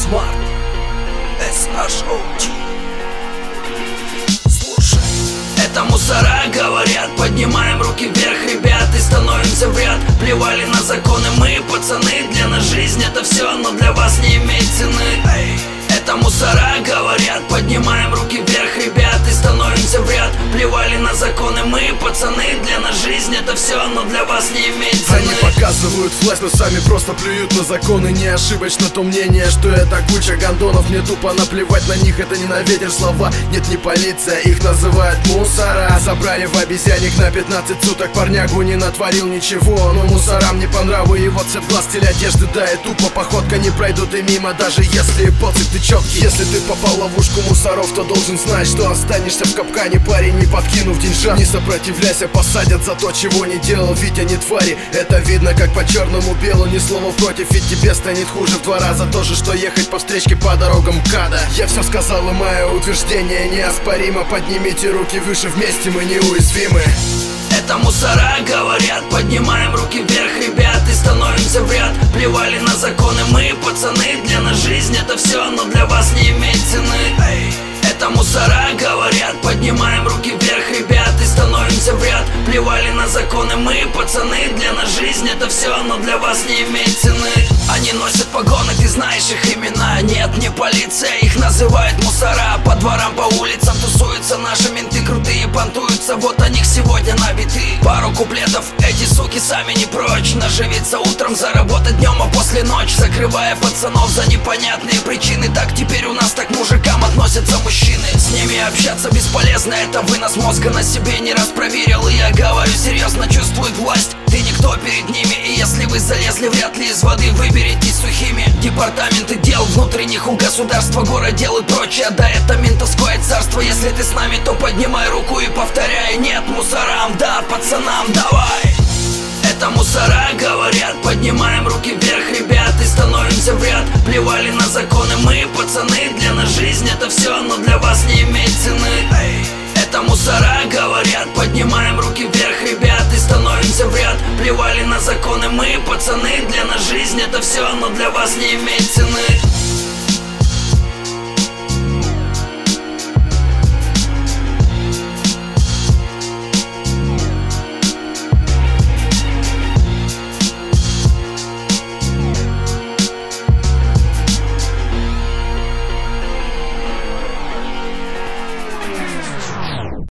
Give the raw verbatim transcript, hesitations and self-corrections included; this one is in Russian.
Smart эс эйч о ти. Слушай, это мусора говорят, поднимаем руки вверх, ребят, и становимся в ряд. Плевали на законы мы, пацаны, для нас жизнь это все, но для вас не имеет цены. Это мусора говорят, поднимаем руки вверх, ребят, и становимся в ряд. Плевали на законы мы, пацаны, для нас жизнь это все, но для вас не имеет цены. Они показывают флэш, но сами просто плюют на законы. Не ошибочно то мнение, что это куча гондонов. Мне тупо наплевать на них, это не на ветер слова. Нет, не полиция, их называют мусора. Забрали в обезьянник на пятнадцать суток, парнягу не натворил ничего. Но мусорам не по нраву его цвет глаз, стиль одежды, да и тупо походка. Не пройдут и мимо, даже если поцик ты четкий. Если ты попал в ловушку мусоров, то должен знать, что останешься в капкане, парень, не подкинув деньжат. Не сопротивляйся, посадят за то, чего не делал, ведь они твари. Это видно как по черному белу, ни слова против, ведь тебе станет хуже в два раза. То же, что ехать по встречке по дорогам МКАДа. Я все сказал, и мое утверждение неоспоримо. Поднимите руки выше, вместе мы неуязвимы. Это мусора говорят, поднимаем руки вверх, ребят, и становимся в ряд. Плевали на законы мы, пацаны, для нас жизнь это все, но для вас не имеет цены. Это мусора говорят, поднимаем руки вверх, ребят, и становимся в ряд. Плевали на законы мы, пацаны, для нас жизнь это все, но для вас не имеет цены. Они носят погоны, ты знаешь их имена. Нет, не полиция, их называют мусора. По дворам, по улицам тусуются наши менты, крутые понтуются, вот о них сегодня набиты. Пару куплетов, эти суки сами не прочь. Наживиться утром, заработать днем, а после ночь, закрывая пацанов за непонятные причины. Так теперь у нас так к мужикам относятся мужчины. С ними общаться бесполезно, это вынос мозга, на себе не раз проверил. И я говорю серьезно, чувствует власть, ты никто перед ними. И если вы залезли, вряд ли из воды выберетесь сухими. Департаменты дел внутренних у государства, городдел и прочее, да это ментовское царство. Если ты с нами, то поднимай руку и повторяй: нет мусорам, да пацанам, давай. Это мусора говорят, поднимаем руки вверх, ребят, и становимся в ряд. Плевали на законы мы, пацаны, для нас жизнь это все, но для вас не имеет цены. Это мусора говорят, поднимаем руки вверх, ребят, и становимся в ряд. Плевали на законы мы, пацаны, для нас жизнь это все, но для вас не имеет цены.